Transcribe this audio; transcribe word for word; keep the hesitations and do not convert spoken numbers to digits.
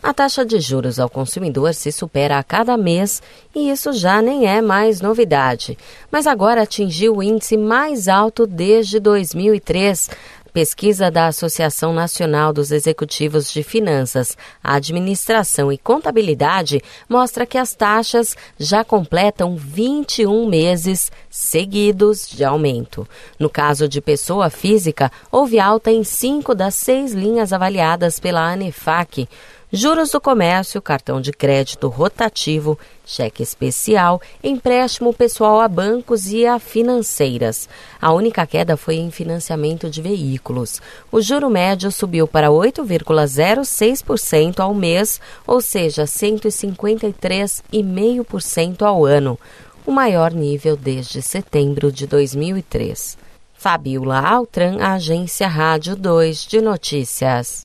A taxa de juros ao consumidor se supera a cada mês e isso já nem é mais novidade. Mas agora atingiu o índice mais alto desde dois mil e três. Pesquisa da Associação Nacional dos Executivos de Finanças, Administração e Contabilidade mostra que as taxas já completam vinte e um meses seguidos de aumento. No caso de pessoa física, houve alta em cinco das seis linhas avaliadas pela ANEFAC. Juros do comércio, cartão de crédito rotativo, cheque especial, empréstimo pessoal a bancos e a financeiras. A única queda foi em financiamento de veículos. O juro médio subiu para oito vírgula zero seis por cento ao mês, ou seja, cento e cinquenta e três vírgula cinco por cento ao ano, o maior nível desde setembro de dois mil e três. Fabiola Altran, Agência Rádio dois de Notícias.